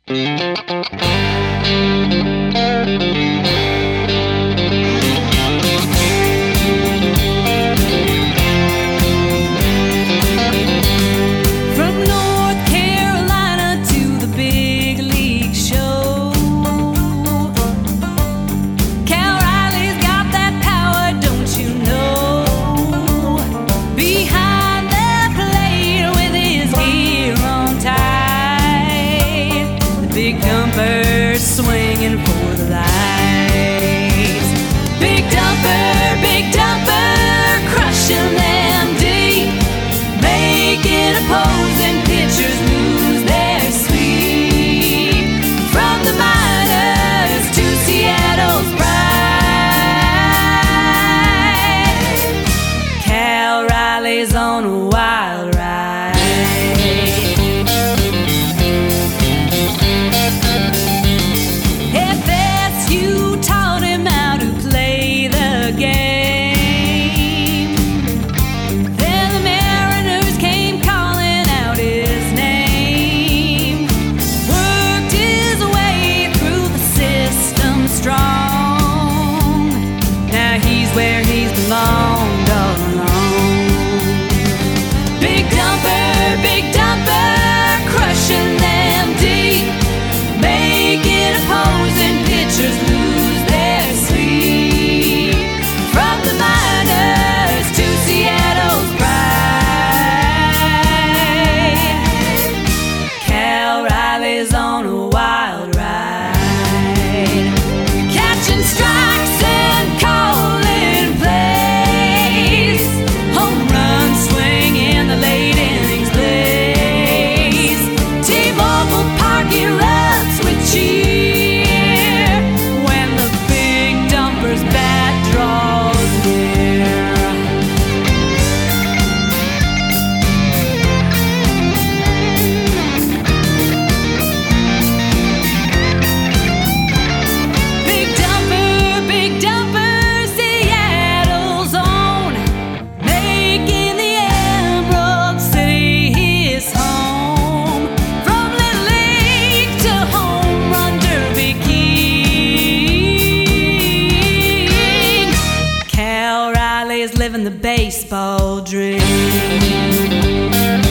Big dumper swinging for the lights. Big dumper, crushing them deep, making opposing pitchers lose their sleep. From the minors to Seattle's pride, Cal Riley's on a wild ride. Where he's belonged all along. Big dumper, crushing them deep, making opposing pitchers lose their sleep. From the minors to Seattle's pride, Cal Riley's on a wild ride. Catching strikes and calling late innings blaze. T-Mobile Park erupts with cheer when the big dumper's bat draws near. Big dumper, Seattle's own, making the living the baseball dream.